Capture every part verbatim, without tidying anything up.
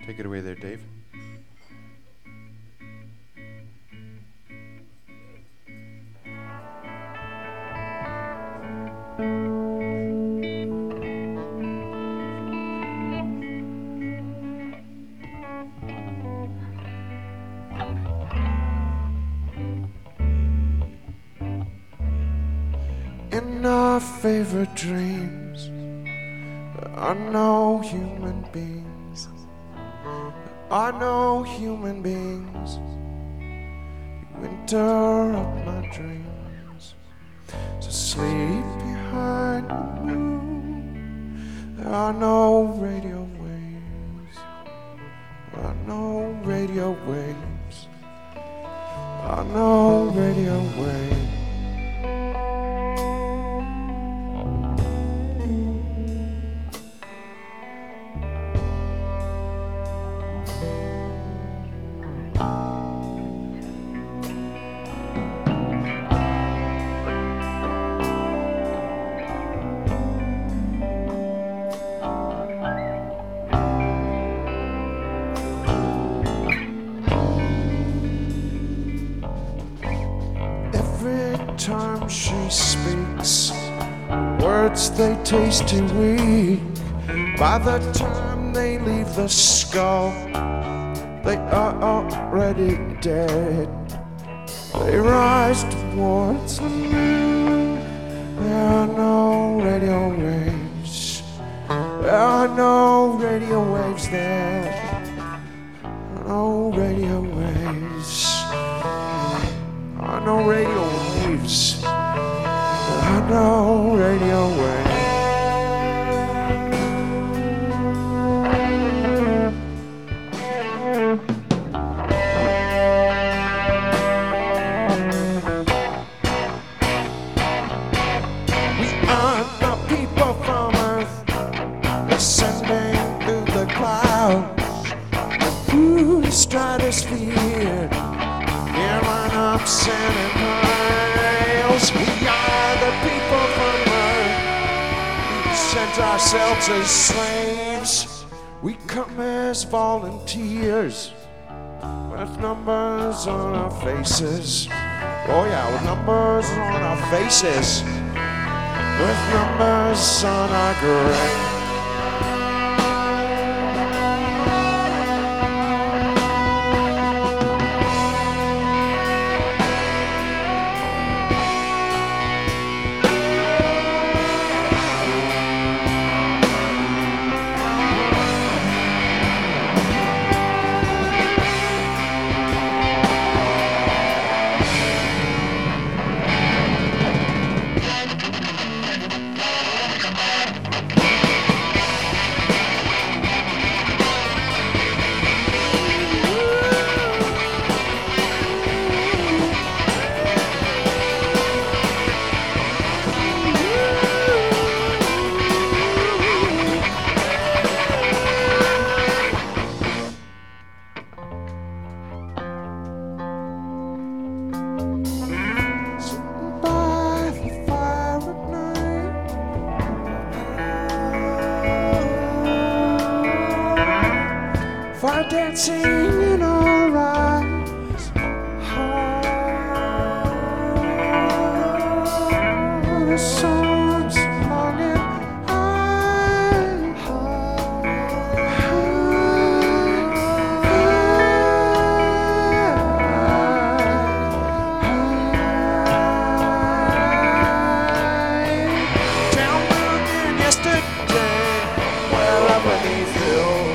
Take it away there, Dave. In our favorite dreams, there are no human beings. There are no human beings. You interrupt my dreams. So sleep behind the moon. There are no radio waves. There are no radio waves. There are no radio waves. Time she speaks, words they taste too weak. By the time they leave the skull, they are already dead. They rise towards the moon. There are no radio waves. There are no radio waves there. No radio waves. There are no radio waves. There are no radio waves. We are the people from Earth, ascending through the clouds, through the stratosphere. Here on up Santa miles, we are the people from Earth. We sent ourselves as slaves. We come as volunteers, with numbers on our faces. Oh yeah, with numbers on our faces, with numbers on our grave. Fire dancing in our eyes, oh, the songs longing high, down moon yesterday, wherever beneath you.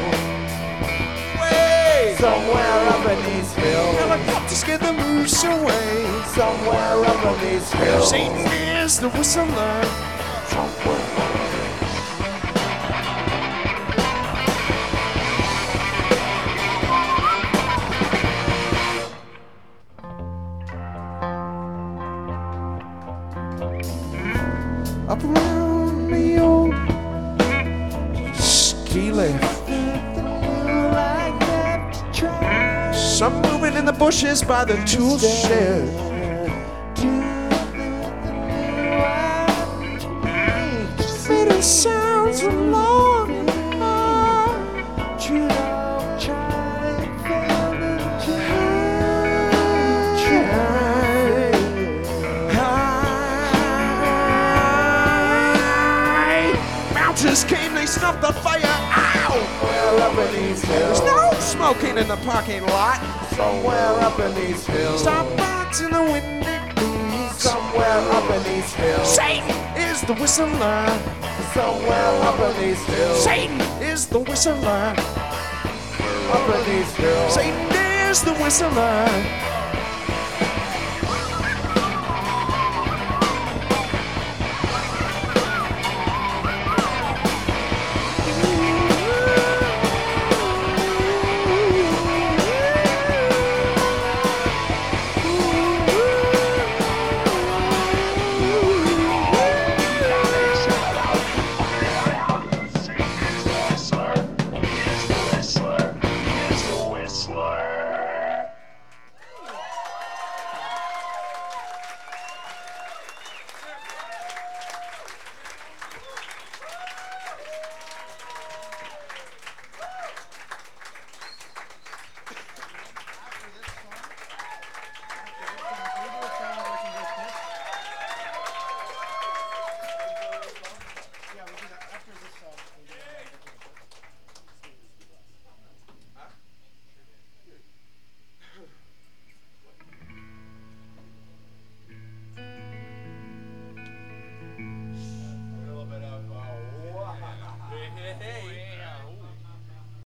Somewhere up beneath hill, helicopters scare the moose away. Somewhere up beneath hill, Satan is the whistler. Up around the old ski lift. Some moving in the bushes by the tool shed. Little sounds along and high. Mountains came, they snuffed the fire. Ow! Somewhere up in these hills. There's no smoking in the parking lot. Somewhere up in these hills. Starbucks in the windy breeze. Somewhere up in these hills. Satan is the whistler. Somewhere up in these hills. Satan is the whistler. Up in these hills. Satan is the whistler.